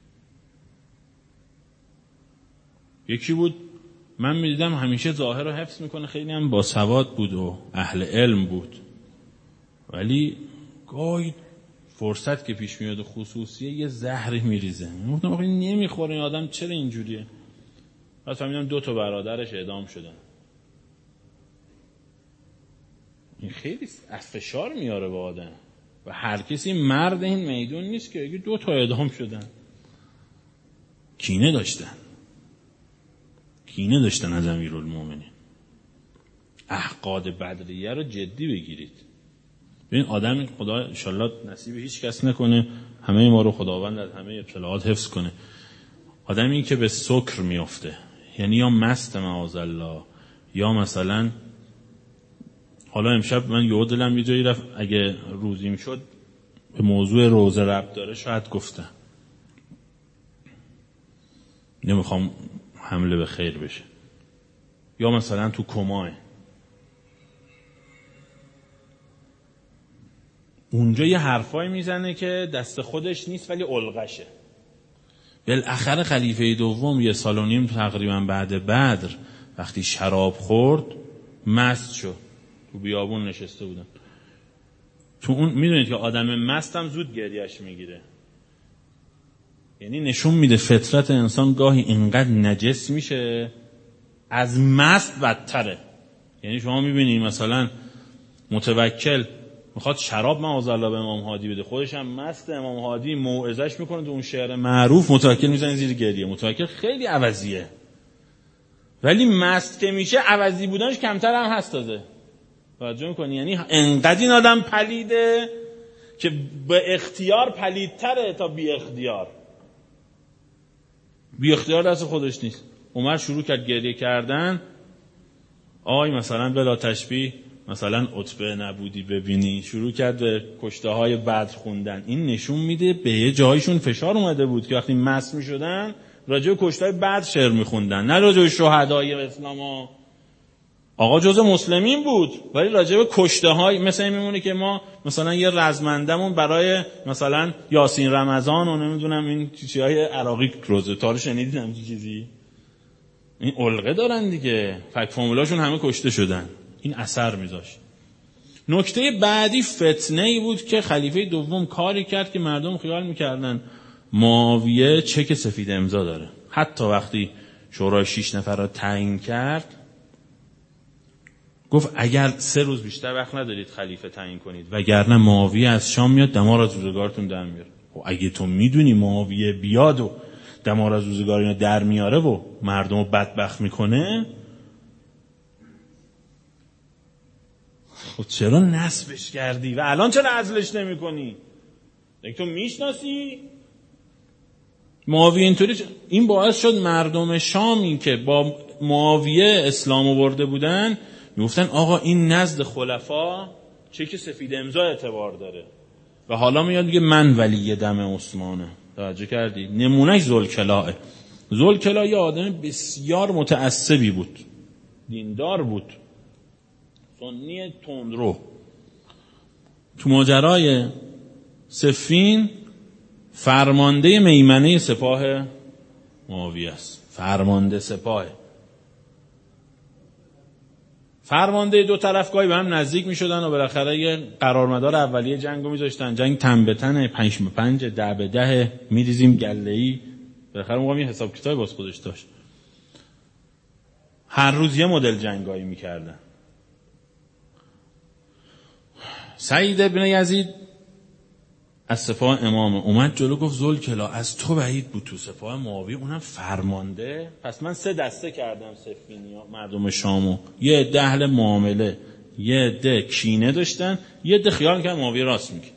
یکی بود من میدیدم همیشه ظاهر رو حفظ میکنه، خیلی هم باسواد بود و اهل علم بود، ولی گاهی فرصت که پیش میاد خصوصیه یه زهری میریزه. گفتم آخه نمیخوره این آدم، چرا اینجوریه؟ بعد فهمیدم دو تا برادرش اعدام شدن. این خیلی فشار میاره به آدم و هر کسی مرد این میدون نیست که اگه دو تا اعدام شدن. کینه داشتن کینه داشتن از امیرالمومنین. احقاد بدریه رو جدی بگیرید. ببین آدم، خدا انشالله نصیب هیچ کس نکنه، همه ما رو خداوند از همه ابتلاعات حفظ کنه، آدمی که به سکر میفته، یعنی یا مست معاذالله یا مثلا حالا امشب من یه دلم یه جایی رفت، اگه روزیم شد به موضوع روزه ربط داره شاید گفتم، نمیخوام حمله به خیر بشه، یا مثلا تو کماه اونجا یه حرفایی میزنه که دست خودش نیست ولی علقشه. بالاخره خلیفه دوم یه سال و نیم تقریبا بعد بدر وقتی شراب خورد مست شد، تو بیابون نشسته بودن. تو اون میدونید که آدم مست هم زود گریهش میگیره، یعنی نشون میده فطرت انسان گاهی اینقدر نجس میشه از مست بدتره. یعنی شما میبینید مثلا متوکل میخواد شراب معاذالله به امام هادی بده، خودش هم مست، امام هادی موعظش میکنه تو اون شعر معروف، متوکل میزنه زیر گریه. متوکل خیلی عوضیه، ولی مست که میشه عوضی بودنش کمتر هم هست. تازه توجه میکنی؟ یعنی انقدر این آدم پلیده که به اختیار پلیدتره تا بی اختیار. بی اختیار دست خودش نیست. عمر شروع کرد گریه کردن، آی مثلا بلا تشبیه مثلا عتبه نبودی ببینی، شروع کرد به کشته های بدر خوندن. این نشون میده به یه جایشون فشار اومده بود که وقتی مست میشدن راجع به کشته های بدر شعر میخوندن، نه راجع به شهدای اسلام ها. آقا جزء مسلمین بود ولی راجع به کشته های، مثلا میمونه که ما مثلا یه رزمندمون برای مثلا یاسین رمضان و نمیدونم این چیزهای عراقی روزه تارو شنیدین هم چیزی، این علقه دارن دیگه، فک فامیلاشون همه کشته شدن. این اثر میذاشت. نکته بعدی فتنه‌ای بود که خلیفه دوم کاری کرد که مردم خیال میکردن معاویه چک سفید امضا داره. حتی وقتی شورای شش نفر را تعیین کرد گفت اگر سه روز بیشتر وقت ندارید خلیفه تعیین کنید وگرنه معاویه از شام میاد دمار از روزگارتون در میاره. و اگه تو میدونی معاویه بیاد و دمار از روزگار اینا در میاره و مردم رو بدبخت میکنه، خب چرا نصبش کردی و الان چرا عزلش نمی کنی؟ دیگه تو میشناسی معاویه اینطوری. این باعث شد مردم شام این که با معاویه اسلام آورده بودن میگفتن آقا این نزد خلفا چک سفید امضا اعتبار داره و حالا میاد میگه من ولی دم عثمانه. توجه کردی؟ نمونهش ذوالکلاه. ذوالکلاه یه آدم بسیار متعصبی بود، دیندار بود، سنی تندرو. تو ماجرای صفین فرمانده میمنه سپاه معاویه است. فرمانده سپاه، فرمانده دو طرف گاهی به هم نزدیک می شدن و بالاخره یه قرارمدار اولیه جنگو می داشتن. جنگ تن به تن، پنج به پنج، ده به ده، می ریزیم گله‌ای. بالاخره موقع یه حساب کتابی باز خودش داشت. هر روز یه مدل جنگایی می کردن. سعید ابن یزید از سپاه امام اومد جلو گفت ذوالکلاه از تو بعید بود تو سپاه معاویه اونم فرمانده. پس من سه دسته کردم صفینیا مردم شامو، یه عده اهل معامله، یه عده کینه داشتن، یه عده خیال می‌کردن معاویه راست میگه.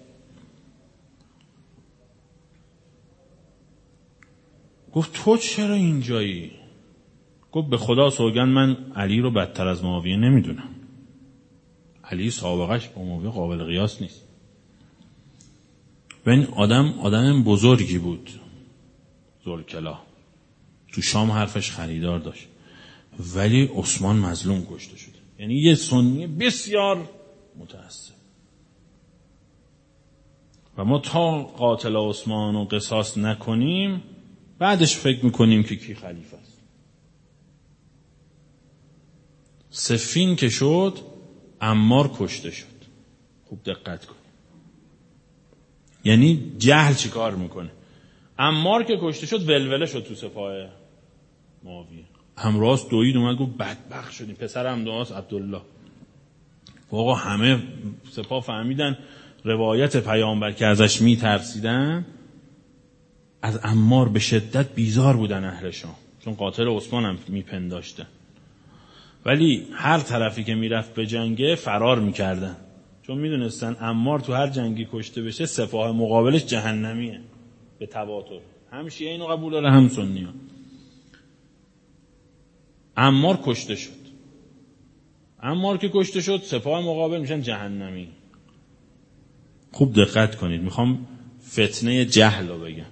گفت تو چرا اینجایی؟ گفت به خدا سوگند من علی رو بدتر از معاویه نمیدونم. علی سابقش با معاویه قابل قیاس نیست. و این آدم آدم بزرگی بود ذوالکلاه، تو شام حرفش خریدار داشت، ولی عثمان مظلوم کشته شده. یعنی یه سنی بسیار متعصب. و ما تا قاتل عثمان رو قصاص نکنیم بعدش فکر میکنیم که کی خلیفه است. صفین که شد عمار کشته شد. خوب دقت کن. یعنی جهل چی کار میکنه؟ عمار که کشته شد ولوله شد تو سپاه معاویه. همراست دوید اومد گفت بدبخت شدیم، پسر همداست عبدالله. آقا همه سپاه فهمیدن روایت پیامبر که ازش میترسیدن، از عمار به شدت بیزار بودن اهل شام، چون قاتل عثمان هم میپنداشتن. ولی هر طرفی که میرفت به جنگه فرار میکردن، چون میدونستن عمار تو هر جنگی کشته بشه سپاه مقابلش جهنمیه به تواتر. هم شیعه اینو قبول داره هم سنی ها. عمار کشته شد. عمار که کشته شد سپاه مقابل میشن جهنمی. خوب دقت کنید، میخوام فتنه جهل رو بگم.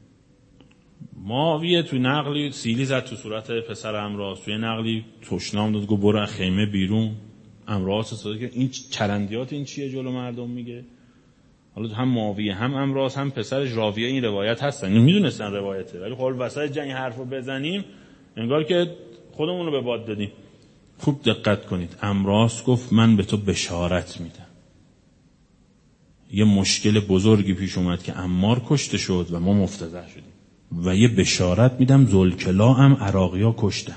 معاویه تو نقلی سیلی زد تو صورت پسر امراض، توی نقلی تشنام داد گفت برو خیمه بیرون. امراض استاد که این چرندیات این چیه جلو مردم میگه. حالا هم معاویه هم امراض هم پسرش راویه این روایت هستن، این میدونستن روایته، ولی خب وسط جنگ حرفو بزنیم انگار که خودمون رو به باد دادیم. خوب دقت کنید. امراض گفت من به تو بشارت میدم، یه مشکل بزرگی پیش اومد که عمار کشته شد و ما مفتضح شدیم، و یه بشارت میدم ذوالکلاه هم عراقی‌ها کشتن.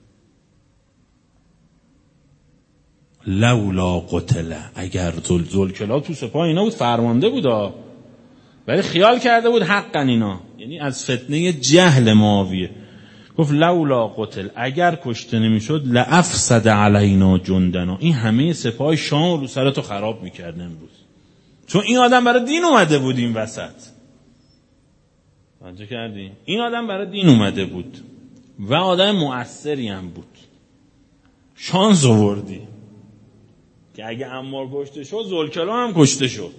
لولا قتل، اگر ذوالکلاه تو سپاه اینا بود فرمانده بودا، ولی خیال کرده بود حقا اینا، یعنی از فتنه جهل معاویه گفت لولا قتل، اگر کشته نمیشد لافسد علینا جندنا، این همه سپاه شام رو سر تو خراب میکرد امروز، چون این آدم برای دین اومده بود این وسط. توجه کردی؟ این آدم برای دین اومده بود و آدم مؤثری هم بود. شانس آوردی که اگه عمار کشته شد ذوالکلاه هم کشته شد.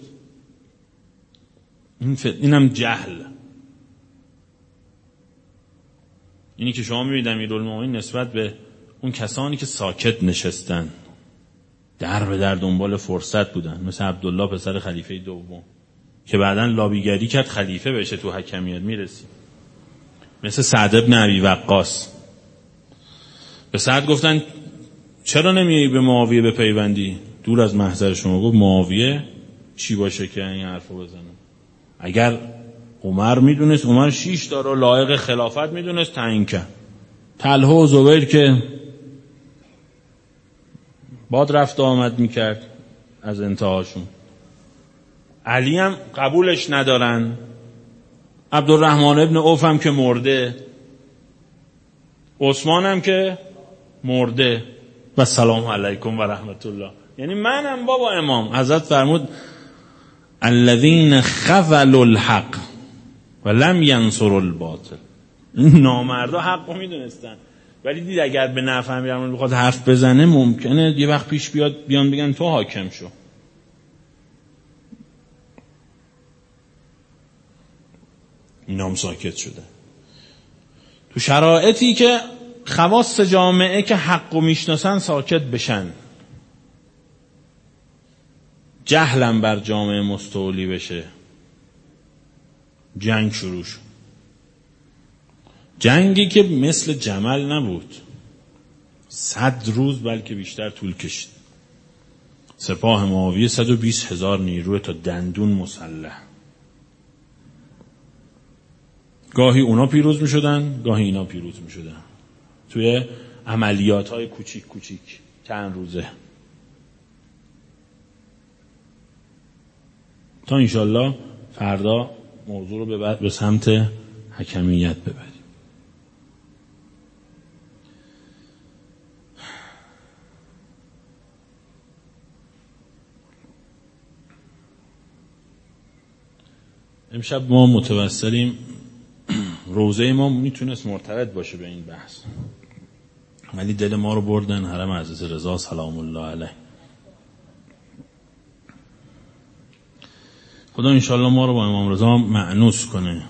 این فت... اینم جهل. اینی که شما می‌بینید امیرالمومنین نسبت به اون کسانی که ساکت نشستن در به در دنبال فرصت بودن، مثل عبدالله پسر خلیفه دوم که بعداً لابیگری کرد خلیفه بشه تو حکمیت میرسی، مثل سعد ابن ابی وقاص. به سعد گفتن چرا نمیایی به معاویه بپیوندی؟ دور از محضر شما گفت معاویه چی باشه که این حرفو بزنه؟ اگر عمر میدونست، عمر شیش تا رو لایق خلافت میدونست، تعیین کرد. طلحه و زبیر که باد رفت آمد میکرد از انتهاشون. علی هم قبولش ندارن. عبدالرحمن ابن عوف هم که مرده، عثمان هم که مرده و سلام علیکم و رحمت الله. یعنی منم بابا امام. حضرت فرمود الذین خذلوا الحق و لم ینصروا الباطل. این نامردا حق رو میدونستن ولی دید اگر به نفع امیرالمومنین بخواد حرف بزنه ممکنه یه وقت پیش بیاد بیان بگن تو حاکم شو. اینام ساکت شده. تو شرایطی که خواص جامعه که حق رو میشناسن ساکت بشن، جهلم بر جامعه مستولی بشه، جنگ شروع شد. جنگی که مثل جمل نبود، صد روز بلکه بیشتر طول کشید. سپاه معاویه صد و بیست هزار نیروی تا دندون مسلح. گاهی اونا پیروز می شدن، گاهی اینا پیروز می شدن توی عملیات های کوچیک کوچیک چند روزه، تا انشالله فردا موضوع رو به سمت حکمیت ببریم. امشب ما متوسلیم، روزه ما میتونست مرتبط باشه به این بحث ولی دل ما رو بردن حرم حضرت رضا سلام الله علیه. خدا انشالله ما رو با امام رضا مأنوس کنه.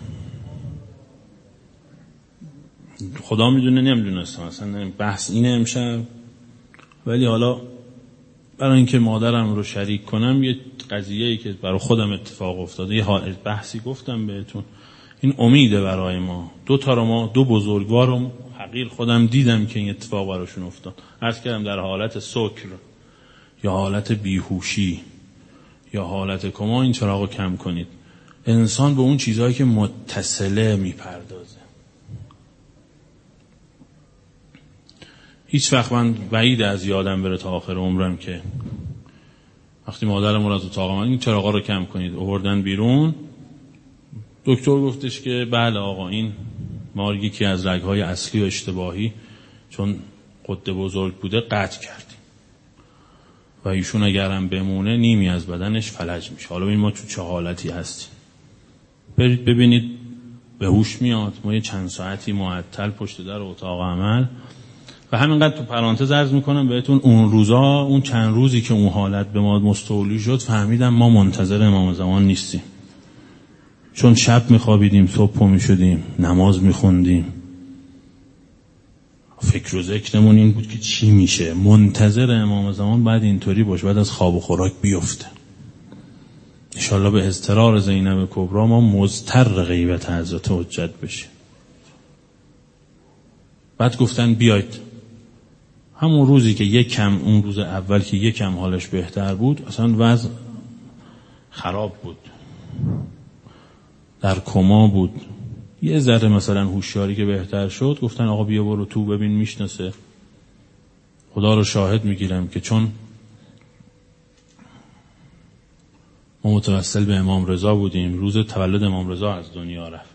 خدا میدونه، نمیدونستم اصلا بحث اینه امشب، ولی حالا برای اینکه مادرم رو شریک کنم یه قضیه‌ای که برای خودم اتفاق افتاده، یه بحثی گفتم بهتون. این امیده برای ما. دو تا رو ما دو بزرگوار رو حقیر خودم دیدم که این اتفاق براشون افتاد. عرض کردم در حالت سکر یا حالت بیهوشی یا حالت کما این چراغو کم کنید. انسان به اون چیزهایی که متصله میپردازه. هیچ وقت من بعید از یادم بره تا آخر عمرم که وقتی مادرم رو از اتاق من این چراغا رو کم کنید آوردن بیرون، دکتر گفتش که بله آقا این ما یکی از رگ‌های اصلی و اشتباهی چون قد بزرگ بوده قطع کردیم و ایشون اگرم بمونه نیمی از بدنش فلج میشه. حالا ببین ما تو چه حالتی هستیم. برید ببینید به هوش میاد. ما یه چند ساعتی معطل پشت در اتاق عمل و همینقدر تو پرانتز عرض میکنم بهتون اون روزا، اون چند روزی که اون حالت به ما مستولی شد فهمیدم ما منتظر امام زمان نیستیم. چون شب میخوابیدیم، صبح پا میشدیم، نماز میخوندیم، فکر و ذکرمون این بود که چی میشه. منتظر امام زمان بعد اینطوری باش، بعد از خواب و خوراک بیفته. انشالله به اضطرار زینب کبرا ما مضطر غیبت حضرت حجت بشیم. بعد گفتن بیاید. همون روزی که یک کم، اون روز اول که یک کم حالش بهتر بود، اصلا وضع خراب بود، در کما بود. یه ذره مثلا هوشیاری که بهتر شد گفتن آقا بیا برو تو ببین میشناسه. خدا رو شاهد میگیرم که چون ما متوسل به امام رضا بودیم، روز تولد امام رضا از دنیا رفت.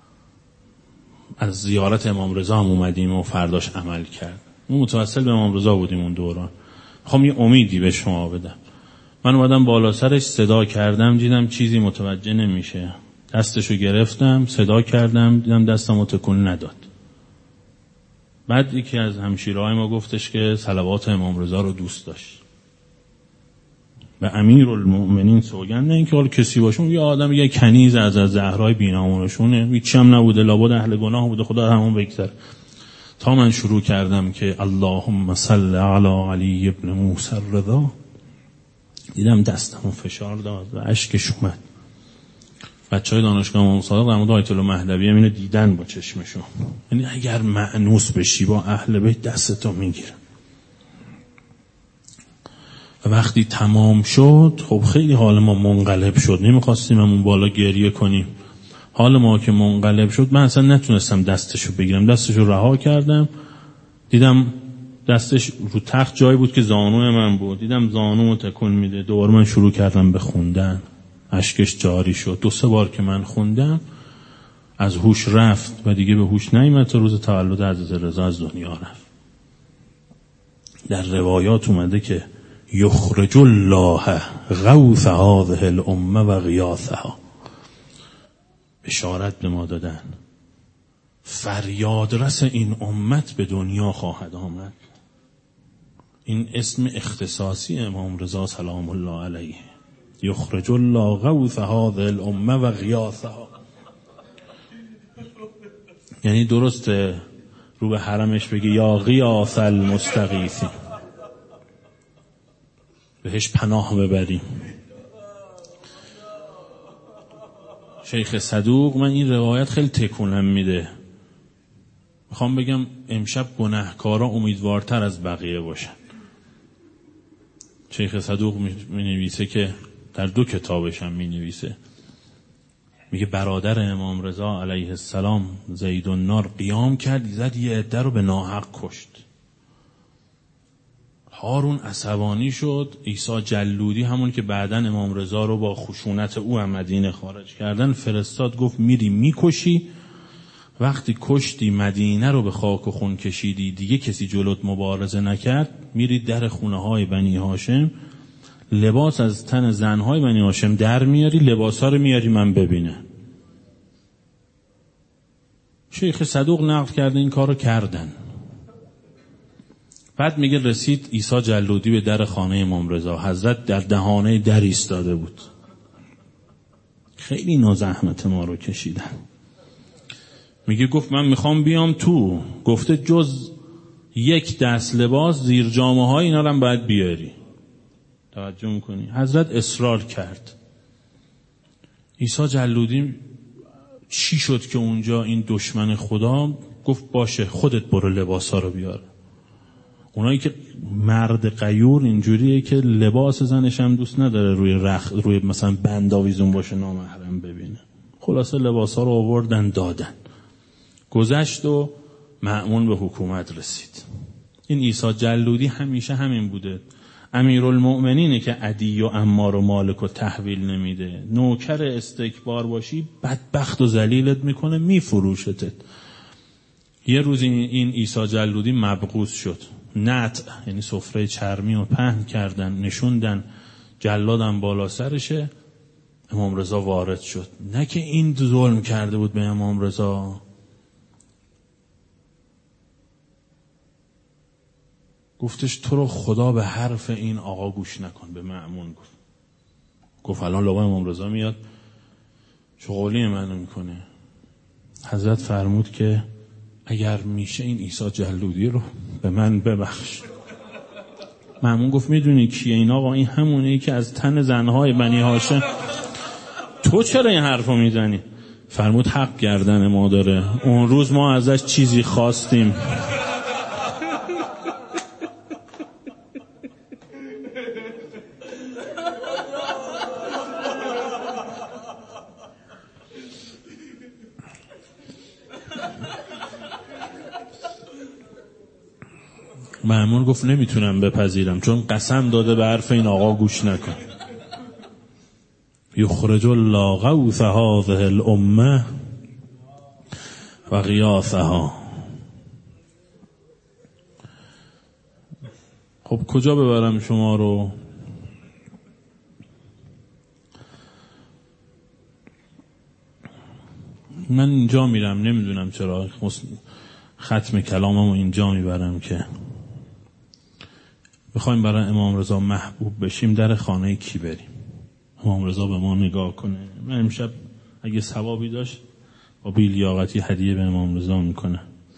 از زیارت امام رضا هم اومدیم و فرداش عمل کرد. ما متوسل به امام رضا بودیم اون دوران. میخوام یه امیدی به شما بدم. من اومدم بالا سرش صدا کردم، دیدم چیزی متوجه نمیشه. دستشو گرفتم، صدا کردم، دیدم دستمو تکون نداد. بعد یکی از همشیرهای ما گفتش که صلوات امام رضا رو دوست داشت. و امیرالمؤمنین سوگند، نه اینکه حالا کسی باشون، یه آدم یه کنیز از از زهرای بی‌نامونشونه، هیچ هم نبوده، لابد اهل گناه بوده، خدا همون بگذره. تا من شروع کردم که اللهم صل علی علی ابن موسی الرضا، دیدم دستمو فشار داد و اشکش اومد. بچهای دانشگاه امام صادق در مورد آیت الله مهدوی هم اینو دیدن با چشمشون. یعنی اگر مأنوس بشی با اهل بیت دستتو میگیرن. و وقتی تمام شد خب خیلی حال ما منقلب شد، نمیخواستیم همون بالا گریه کنیم، حال ما که منقلب شد من اصلا نتونستم دستشو بگیرم، دستشو رها کردم، دیدم دستش رو تخت جایی بود که زانوی من بود، دیدم زانومو تکون میده. دوباره من شروع کردم به خوندن، اشکش جاری شد. دو سه بار که من خوندم از هوش رفت و دیگه به هوش نیامد تا روز تولد حضرت رضا از دنیا رفت. در روایات اومده که یخرج الله غوث هذه الامه و غیاثها، بشارت به ما دادن فریادرس این امت به دنیا خواهد آمد. این اسم اختصاصی امام رضا سلام الله علیه، یخرج الله غوث هذه الامه و غیاثها. یعنی درسته رو به حرمش بگی یا غیاث المستغیثین، بهش پناه ببریم. شیخ صدوق، من این روایت خیلی تکونم میده، میخوام بگم امشب گناهکارا امیدوارتر از بقیه باشن. شیخ صدوق می نویسه که در دو کتابش هم می نویسه، میگه برادر امام رضا علیه السلام زید النار قیام کرد، زد یه عده رو به ناحق کشت. هارون عصبانی شد. عیسی جلودی، همون که بعداً امام رضا رو با خشونت او از مدینه خارج کردن، فرستاد گفت میری میکشی، وقتی کشتی مدینه رو به خاک و خون کشیدی، دیگه کسی جلوت مبارزه نکرد، میری در خونه های بنی هاشم لباس از تن زنهای بنی هاشم در میاری، لباس ها رو میاری من ببینه. شیخ صدوق نقل کرده این کار رو کردن. بعد میگه رسید عیسی جلودی به در خانه امام رضا، حضرت در دهانه در ایستاده بود. خیلی نازحمت ما رو کشیدن. میگه گفت من میخوام بیام تو، گفته جز یک دست لباس زیر جامه های اینا رو هم باید بیاری. توجه میکنی؟ حضرت اصرار کرد. عیسی جلودی چی شد که اونجا این دشمن خدا گفت باشه خودت برو لباس ها رو بیار. اونایی که مرد غیور اینجوریه که لباس زنش هم دوست نداره روی رخ روی مثلا بند آویزون باشه نامحرم ببینه. خلاصه لباس ها رو آوردن دادن. گذشت و مأمون به حکومت رسید. این عیسی جلودی همیشه همین بوده. امیرالمؤمنینه که عدی و عمار و مالک و تحویل نمیده. نوکر استکبار باشی بدبخت و ذلیلت میکنه، میفروشتت. یه روز این عیسی جلودی مبغوث شد. نطع یعنی سفره چرمی رو پهن کردن، نشوندن، جلادم بالا سرشه. امام رضا وارد شد. نه که این ظلم کرده بود به امام رضا، گفتش تو رو خدا به حرف این آقا گوش نکن. به مأمون گفت گفت الان لابا امام رضا میاد چه قولی منو میکنه. حضرت فرمود که اگر میشه این عیسی جلودی رو به من ببخش. مأمون گفت میدونی کیه این آقا؟ این همونی که از تن زنهای بنی هاشم. تو چرا این حرفو میزنی؟ فرمود حق گردن ما داره، اون روز ما ازش چیزی خواستیم. مأمون گفت نمیتونم بپذیرم، چون قسم داده به حرف این آقا گوش نکن. یخرج الله غوث هذه الامه و غیاثها. خب کجا ببرم شما رو؟ من اینجا میرم، نمیدونم چرا ختم کلاممو اینجا میبرم که بخوایم برای امام رضا محبوب بشیم در خانه کی بریم؟ امام رضا به ما نگاه کنه. من امشب اگه ثوابی داشت با بی‌لیاقتی هدیه به امام رضا میکنه.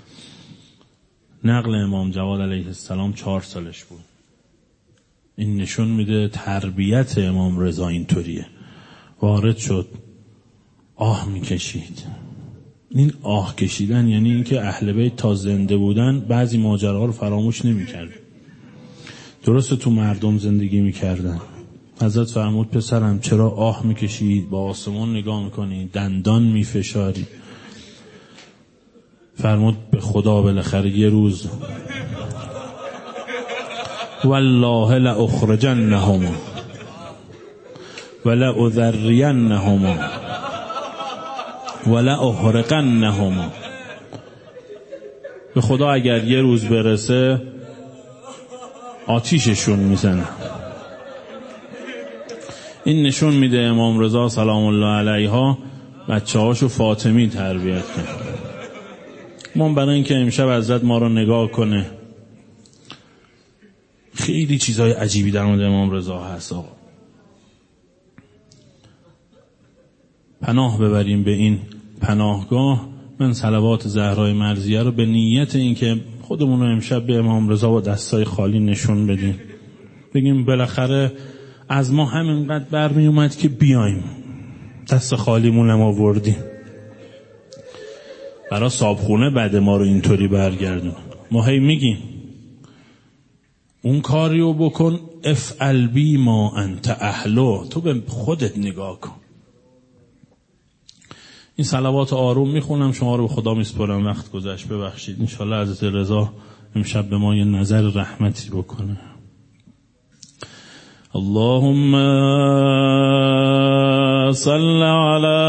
نقل امام جواد علیه السلام چهار سالش بود. این نشون میده تربیت امام رضا اینطوریه. وارد شد، آه میکشید. این آه کشیدن یعنی اینکه اهل بیت تا زنده بودن بعضی ماجراها رو فراموش نمیکرد. درسته تو مردم زندگی میکردن، حضرت فرمود پسرم چرا آه میکشی، با آسمان نگاه میکنی، دندان میفشاری؟ فرمود به خدا بالاخره یه روز والله لأخرجنهم ولأذرینهم ولأحرقنهم. به خدا اگر یه روز برسه آتیششون میزنه. این نشون میده امام رضا سلام الله علیها بچه هاشو فاطمی تربیت کرد. من برای اینکه امشب حضرت ما رو نگاه کنه، خیلی چیزای عجیبی در مورد امام رضا هست. آقا پناه ببریم به این پناهگاه. من صلوات زهرای مرضیه رو به نیت اینکه خودمون رو امشب به امام رضا با دستای خالی نشون بدیم، بگیم بالاخره از ما همینقدر برمی اومد که بیایم، دست خالیمون هم آوردیم. برای صابخونه بعد ما رو اینطوری برگردون. ما هی میگیم اون کاریو بکن، افعل بی ما انت اهلو، تو به خودت نگاه کن. این صلوات آروم میخونم، شما رو به خدا میسپارم. وقت گذشت ببخشید. انشالله حضرت رضا امشب به ما یه نظر رحمتی بکنه. اللهم صل علی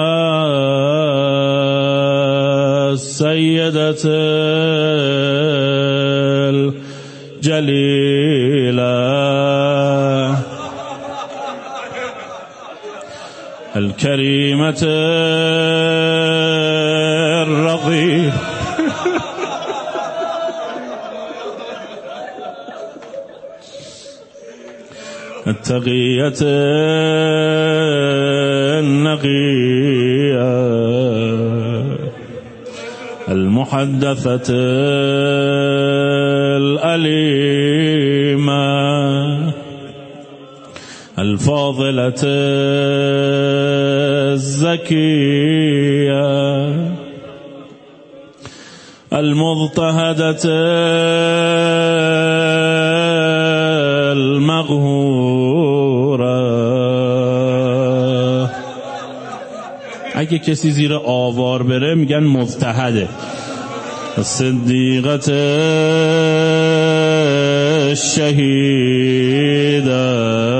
سیدت الجلیلة الكريمة الرضية التقية النقية المحدثة الأليمة الفاضلة الزكية المضطهدة المغهورة. اگه کسی زیر آوار بره میگن مضطهده. الصديقة الشهيدة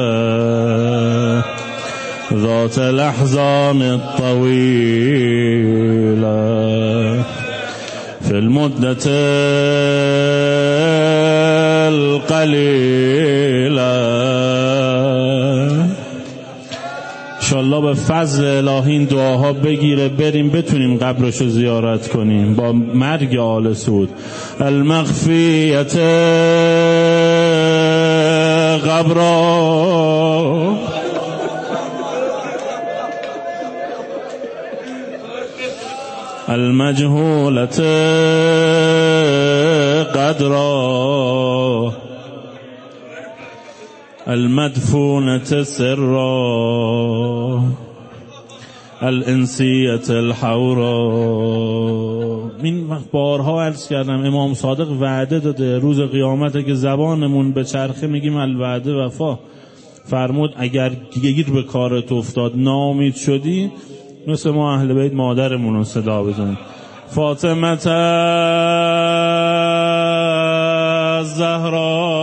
ذات الأحزان الطويلة في المدة القليلة. انشالله به فضل الهی این دعاها بگیره، بریم بتونیم قبرشو زیارت کنیم با مرگ آل سعود. المخفیت قبرا المجهولت قدرا المدفونة سرا الانسیت الحورا. این بارها عرض کردم امام صادق وعده داده روز قیامت که زبانمون به چرخه میگیم الوعده وفا. فرمود اگر گیر به کارت افتاد ناامید شدی، مثل ما اهل بیت مادرمون رو صدا بزنیم فاطمه الزهرا